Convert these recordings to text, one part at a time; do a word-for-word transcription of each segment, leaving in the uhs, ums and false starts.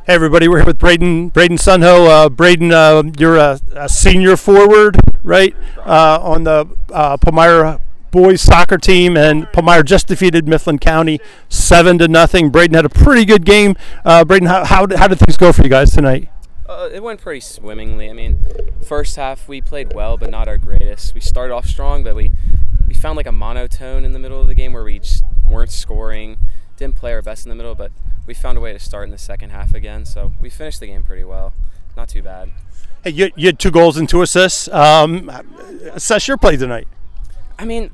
Hey everybody, we're here with Braden Braden Sunho. Uh, Braden, uh, you're a, a senior forward, right? Uh, on the uh, Palmyra boys soccer team, and Palmyra just defeated Mifflin County seven to nothing. Braden had a pretty good game. Uh, Braden, how, how how did things go for you guys tonight? Uh, it went pretty swimmingly. I mean, first half we played well, but not our greatest. We started off strong, but we we found like a monotone in the middle of the game where we just weren't scoring. Didn't play our best in the middle, but we found a way to start in the second half again. So we finished the game pretty well. Not too bad. Hey, you, you had two goals and two assists. Um, assess your play tonight. I mean,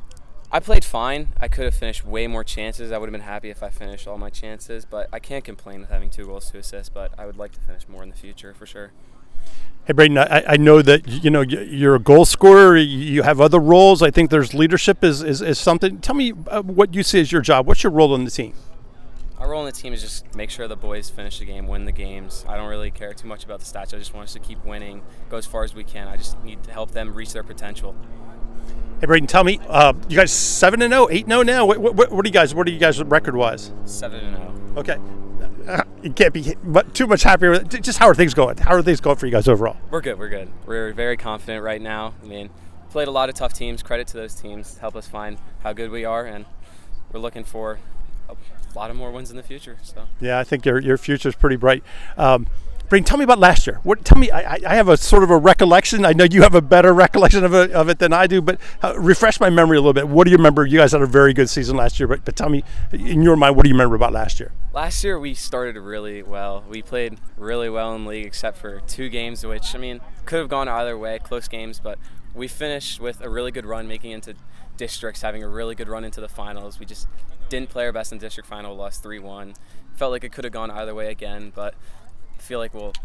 I played fine. I could have finished way more chances. I would have been happy if I finished all my chances, but I can't complain with having two goals, two assists, but I would like to finish more in the future for sure. Hey, Braden, I, I know that, you know, you're a goal scorer. You have other roles. I think there's leadership is, is, is something. Tell me uh, what you see as your job. What's your role on the team? Our role in the team is just make sure the boys finish the game, win the games. I don't really care too much about the stats. I just want us to keep winning, go as far as we can. I just need to help them reach their potential. Hey, Braden, tell me, uh, you guys seven and zero, eight and zero now. What, what, what are you guys? What are you guys record wise? Seven and zero. Okay, uh, you can't be too much happier with it. Just how are things going? How are things going for you guys overall? We're good. We're good. We're very confident right now. I mean, played a lot of tough teams. Credit to those teams. Help us find how good we are, and we're looking for a lot of more wins in the future. So yeah, I think your your future is pretty bright. Um, Braden, tell me about last year. What? Tell me. I, I have a sort of a recollection. I know you have a better recollection of it, of it than I do, but uh, refresh my memory a little bit. What do you remember? You guys had a very good season last year, but, but tell me, in your mind, what do you remember about last year? Last year we started really well. We played really well in the league, except for two games, which I mean could have gone either way, close games. But we finished with a really good run, making into districts, having a really good run into the finals. We just didn't play our best in district final. Lost three one. Felt like it could have gone either way again, but I feel like we'll.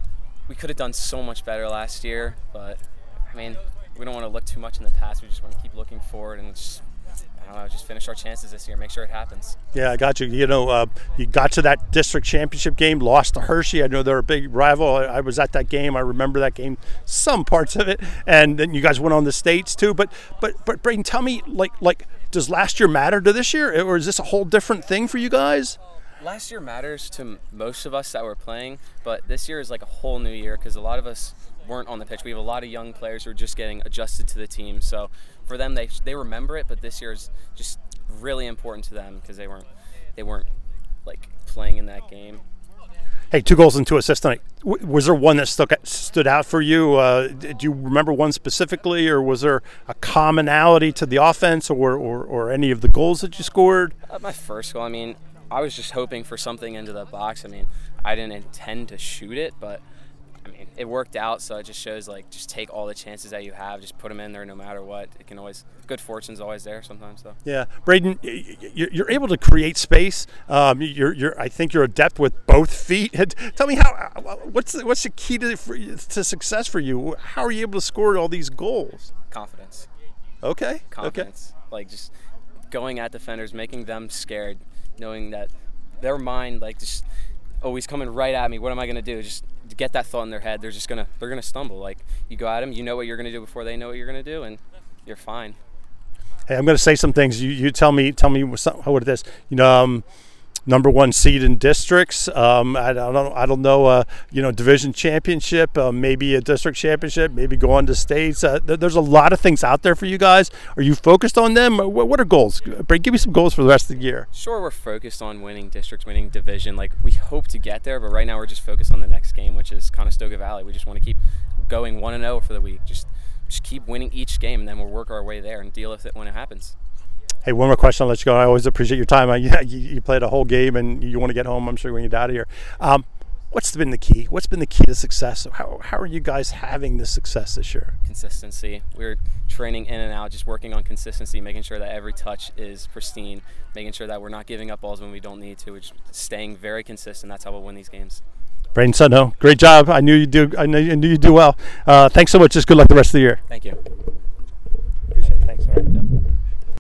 We could have done so much better last year, but I mean, we don't want to look too much in the past. We just want to keep looking forward and just, I don't know, just finish our chances this year, make sure it happens. Yeah, I got you. You know, uh, you got to that district championship game, lost to Hershey. I know they're a big rival. I, I was at that game. I remember that game, some parts of it, and then you guys went on the states too. But, but, but Braden, tell me, like, like, does last year matter to this year, or is this a whole different thing for you guys? Last year matters to most of us that were playing, but this year is like a whole new year because a lot of us weren't on the pitch. We have a lot of young players who are just getting adjusted to the team. So for them, they they remember it, but this year is just really important to them because they weren't they weren't like playing in that game. Hey, two goals and two assists tonight. Was there one that stuck stood out for you? Uh, do you remember one specifically, or was there a commonality to the offense, or or, or any of the goals that you scored? Uh, my first goal, I mean. I was just hoping for something into the box. I mean, I didn't intend to shoot it, but I mean, it worked out. So it just shows like just take all the chances that you have, just put them in there no matter what. It can always good fortune's always there sometimes. So yeah, Braden, you're able to create space. Um, you're you're I think you're adept with both feet. Tell me how what's the, what's the key to to success for you? How are you able to score all these goals? Confidence. Okay. Confidence. Okay. Like just going at defenders, making them scared. Knowing that their mind, like, just always coming right at me. What am I going to do? Just to get that thought in their head. They're just going to, they're going to stumble. Like, you go at them, you know what you're going to do before they know what you're going to do, and you're fine. Hey, I'm going to say some things. You you tell me, tell me what, what it is. You know, um, number one seed in districts. Um, I don't know. I don't know. Uh, you know, division championship, uh, maybe a district championship, maybe go on to states. Uh, th- there's a lot of things out there for you guys. Are you focused on them? What, what are goals? Give me some goals for the rest of the year. Sure, we're focused on winning districts, winning division. Like we hope to get there, but right now we're just focused on the next game, which is Conestoga Valley. We just want to keep going one and zero for the week. Just just keep winning each game, and then we'll work our way there and deal with it when it happens. Hey, one more question. I'll let you go. I always appreciate your time. I, yeah, you, you played a whole game and you want to get home, I'm sure, when you get out of here. Um, what's been the key? What's been the key to success? How, how are you guys having this success this year? Consistency. We're training in and out, just working on consistency, making sure that every touch is pristine, making sure that we're not giving up balls when we don't need to. We're just staying very consistent. That's how we'll win these games. Braden Sunho, great job. I knew you do. I knew, I knew you do well. Uh, thanks so much. Just good luck the rest of the year. Thank you.